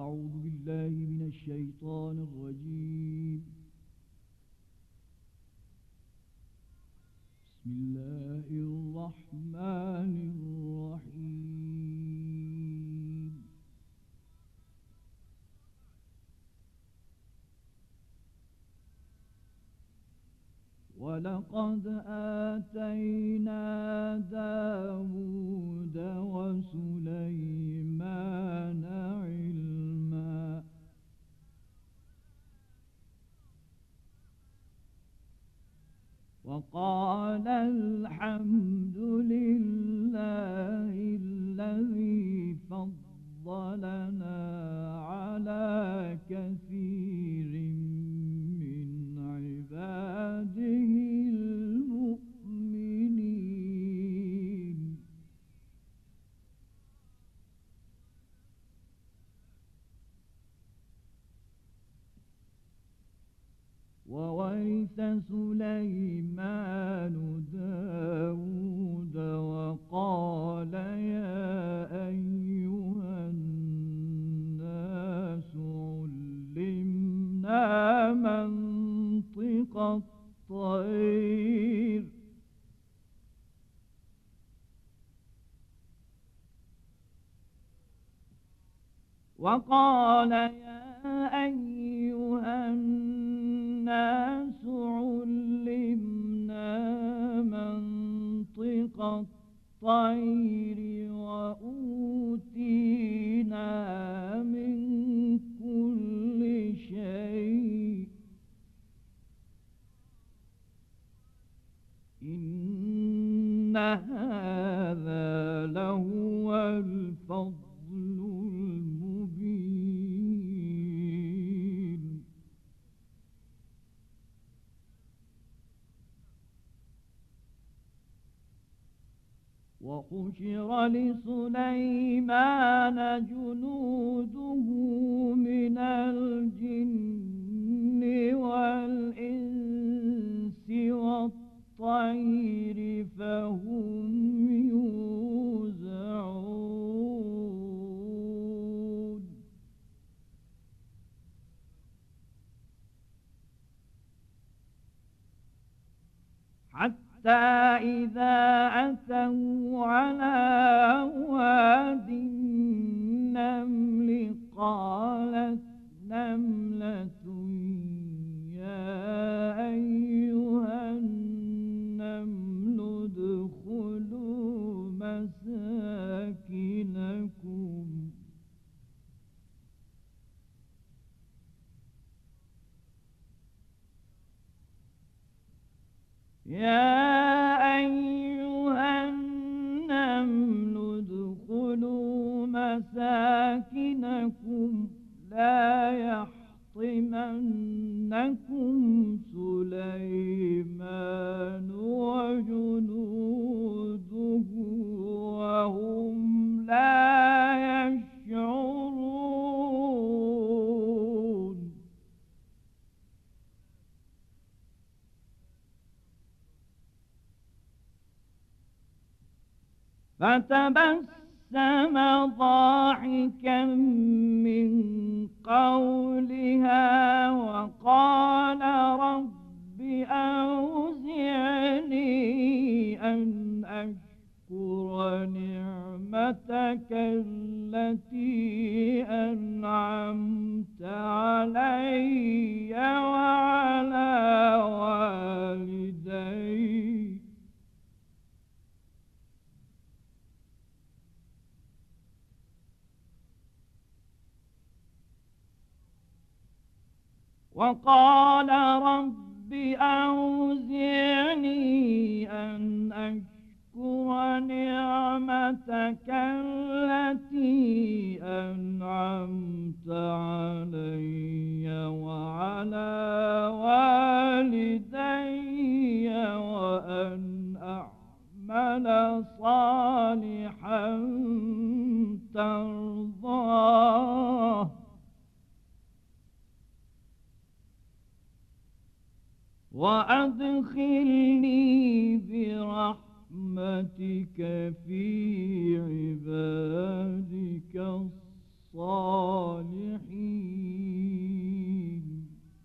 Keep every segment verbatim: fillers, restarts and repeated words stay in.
أعوذ بالله من الشيطان الرجيم. بسم الله الرحمن الرحيم. ولقد آتينا داود وسليمان علما وقال الحمد لله الذي فضلنا على كثير من عباده المؤمنين. وورث سليمان داود وقال يا أيها الناس علمنا منطق الطير وقال يا أيها الناس علمنا منطق الطير وأوتينا من كل شيء إن هذا لهو الفضل المبين. وحشر لسليمان جنوده من الجن والإنس والطير فهم يوزعون. حتى إذا أتوا على واد النمل قالت نملة يا أيها النمل ادخلوا مساكنكم يا أيها النمل ادخلوا مساكنكم لا يحطمنكم سليمان وجنوده وهم لا يشعرون. فتبسم ضاحكا من قولها وقال رب أوزعني أن أشكر نعمتك التي أنعمت علي وعلى والدي وقال رب أوزعني أن أشكر نعمتك التي أنعمت علي وعلى والدي وأن أعمل صالحا ترضاه وأدخلني برحمتك في عبادك الصالحين.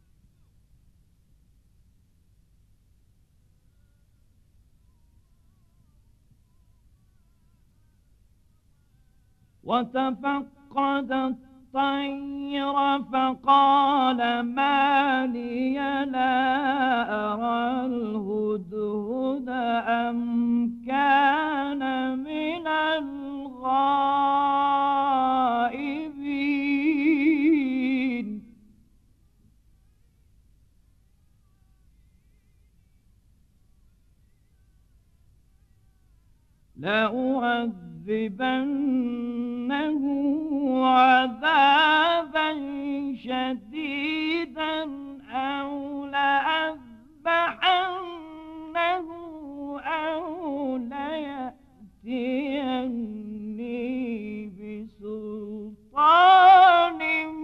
وتفقد الطير فقال ما لي لا أرى الهدهد أم كان من الغائبين. لأعذبنه عذابا شديدا أو لأذبحنه أو ليأتيني بسلطان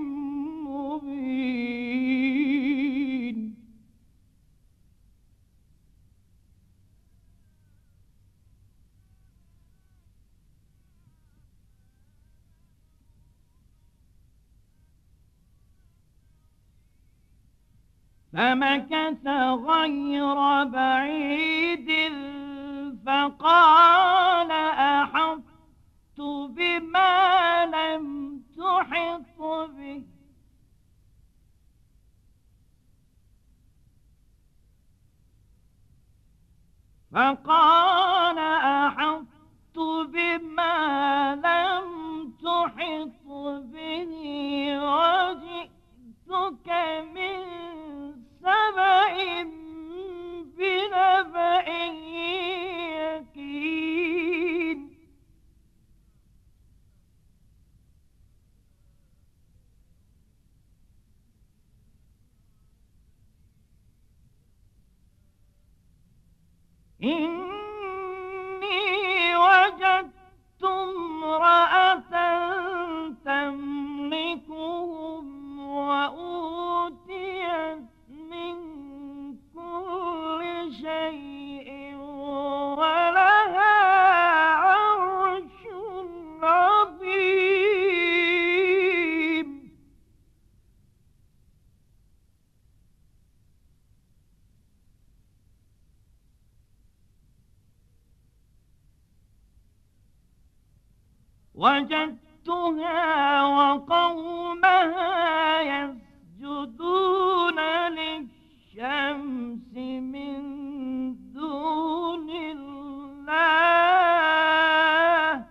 مبين. فمكث غير بعيد فقال أحطت بما لم تحط به فقال أحطت بما لم تحط به وجئتك من سبأ بنبأ يقين. إني وجدت امرأة تملكهم وأوتيت من كل شيء ولها عرش عظيم. وجدتها وقومها يسجدون للشمس من دون الله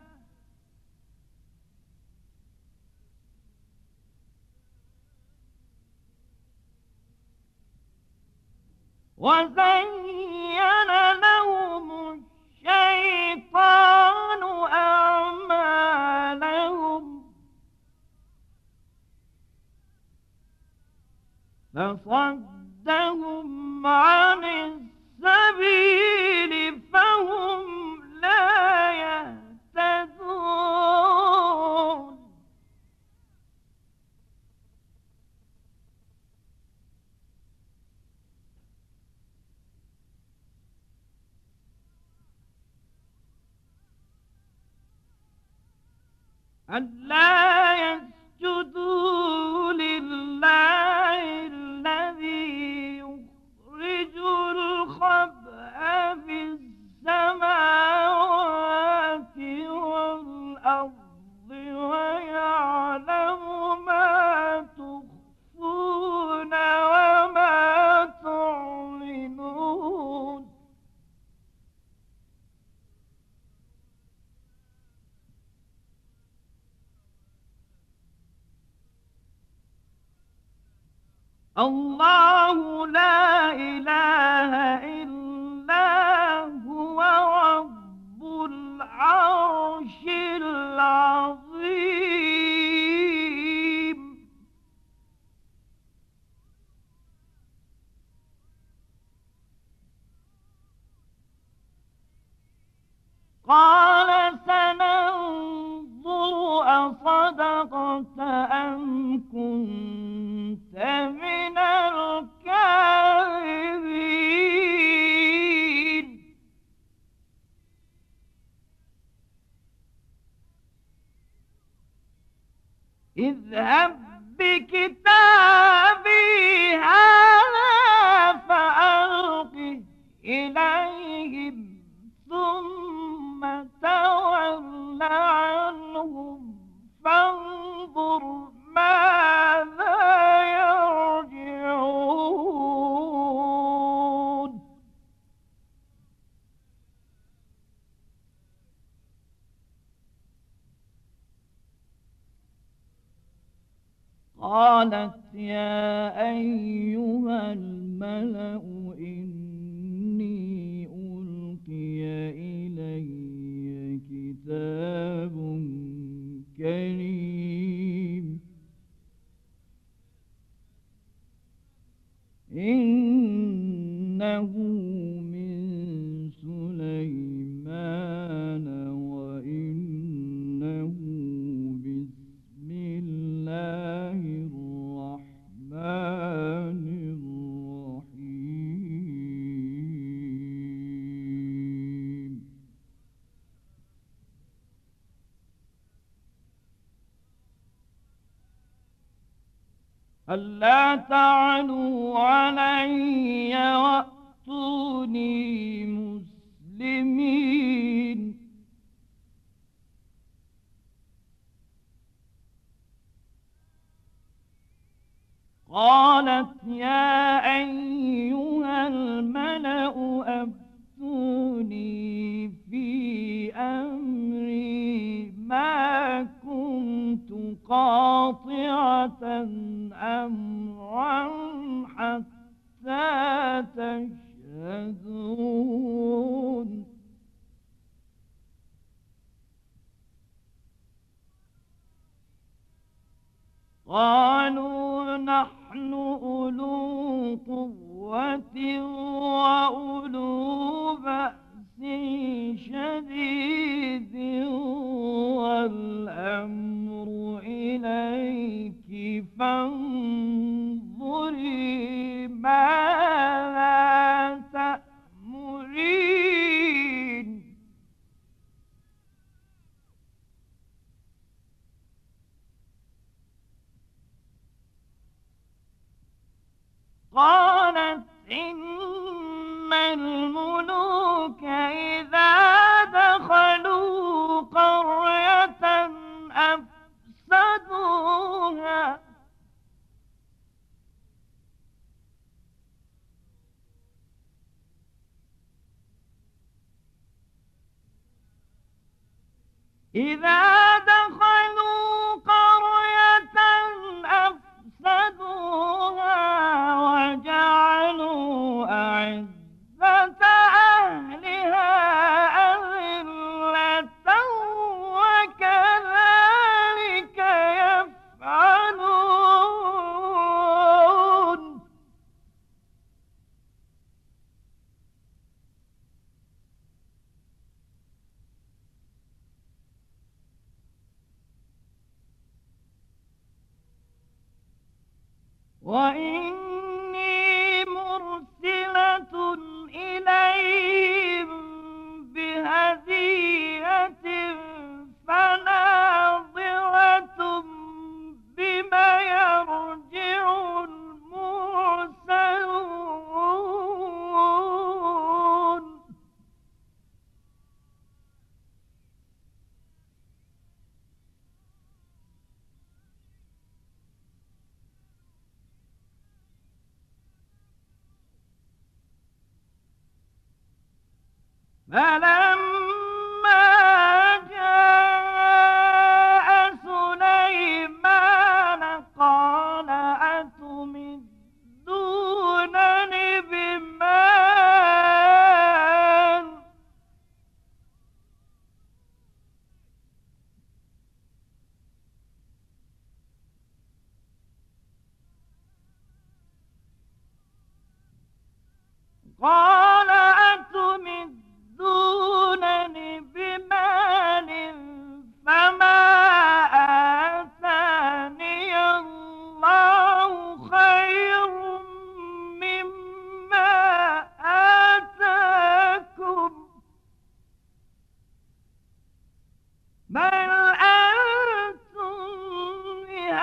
وزين لهم الشيطان أعمالهم فصدهم عن السبيل فهم لا يهتدون. ألا يسجدوا لله الذي يخرج الخبأ في السماوات والأرض ويعلم ما تخفون وما تعلنون. الله لا إله إلا هو رب العرش العظيم. قال سننظر أصدقت أم كنت من الكاذبين. اذهب بكتابي هذا فألقه إليهم ثم تول عنهم فانظر ماذا يرجعون. قالت يا أيها الملأ إني ألقي إلي كتاب كريم إنه من سليمان وإنه بسم الله الرحمن الرحيم. ألا تعلوا علي وأتوني مسلمين. قالت يا أيها الملأ أفتوني في أمري ما كنت قاطعة أمرا حتى تشهدون. قالوا نحن أولو قوة وأولو بأس شديد والأمر إليك فانظري ماذا تأمرين. قالت إن الملوك إذا دخلوا قرية أفسدوها إذا دخلوا قرية أفسدوها وجعلوا أعزة أهلها أذلة وكذلك يفعلون. وإني مرسلة إليهم بهدية فناظرة بما يرجع المرسلون. فلما جاء سليمان قال أتمدونني بمال قال أتمدونني بمال فما آتاني الله خير مما آتاكم بل أنتم بهديتكم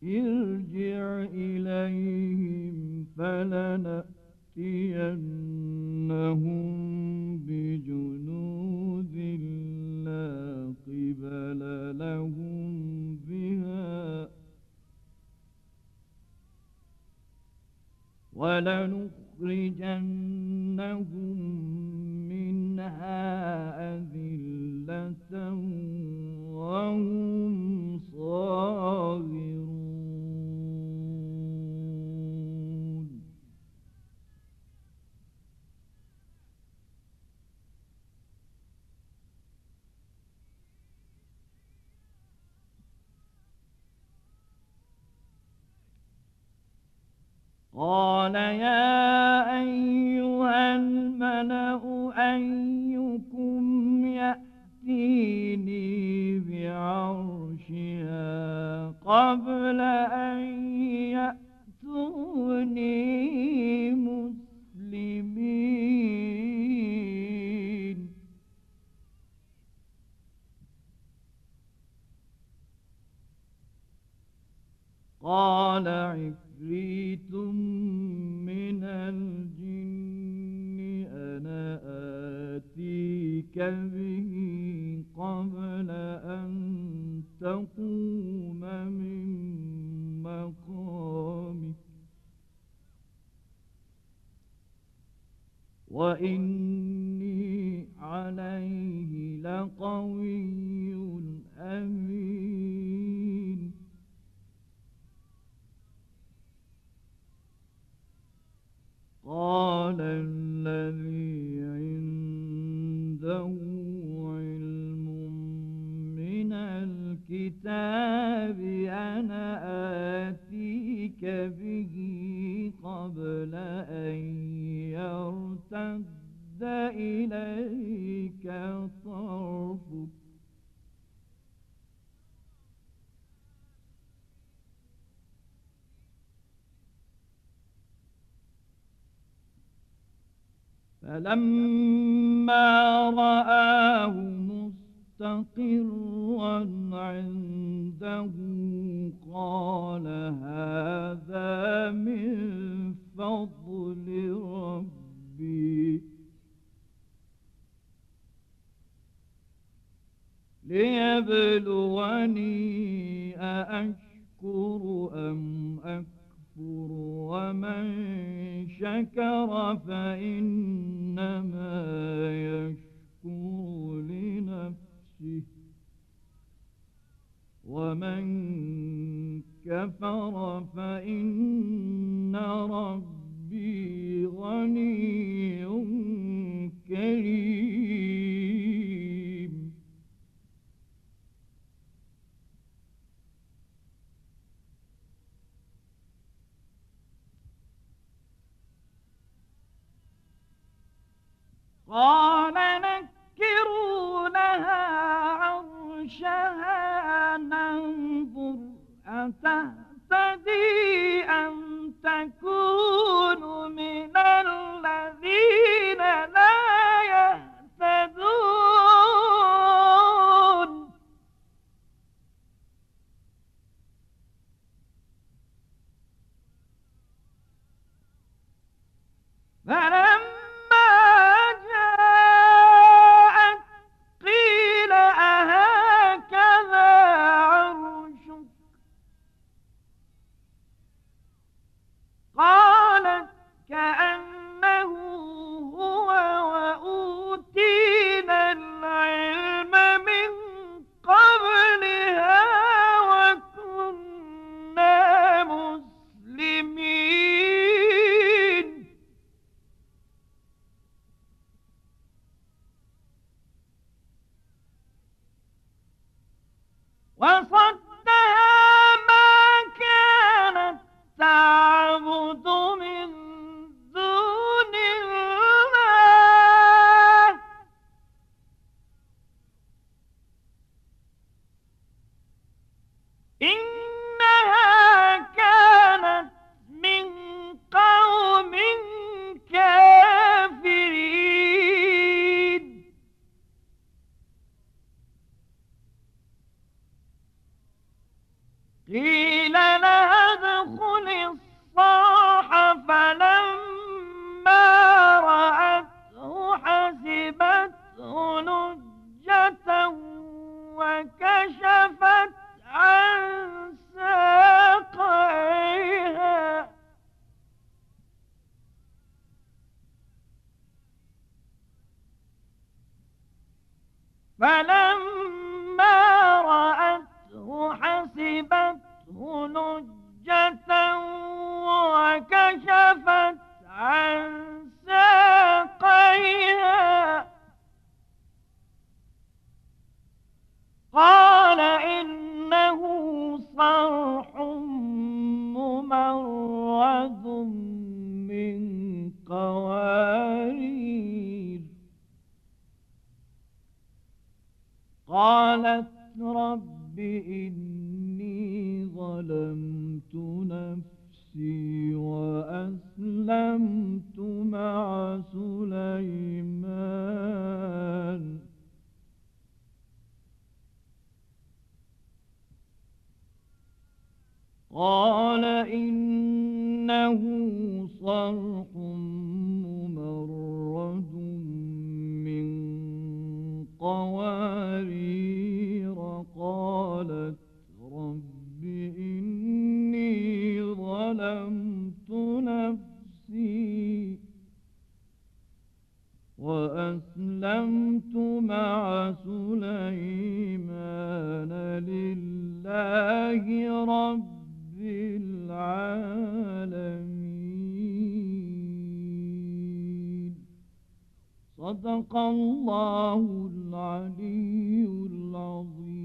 ارجع إليهم فلنأتينهم بجنود لا قبل لهم بها ولنخرجنهم منها أذلة وهم صاغرون. قال يا أيها الملأ أيكم يأتيني بعرشها قبل أن يأتوني مسلمين. قال عفريت من الجن أنا آتيك به قبل أن تقوم من مقامك وإني عليه لقوي أمين. قال الذي عنده علم من الكتاب أنا آتيك به قبل أن يرتد إليك طرفك فلما رآه مستقرا عنده قال هذا من فضل ربي ليبلوني أأشكر أم أكفر ومن شكر فإنما يشكر لنفسه ومن كفر فإن ربي غني كريم. قال نكروا لها عرشها ننظر أتهتدي أم تكون من الذين لا يهتدون. فلما قالت كأنه هو وأوتينا العلم من قبلها وكنا مسلمين. فلما رأته حسبته لجة وكشفت عن ساقيها قال إنه صرح ممرد من قوارير. قالت رب إني ظلمت نفسي وأسلمت مع سليمان قال إنه صرح ممرد من قوارير. قالت رب إني ظلمت نفسي وأسلمت مع سليمان لله رب العالمين. صدق الله العلي العظيم.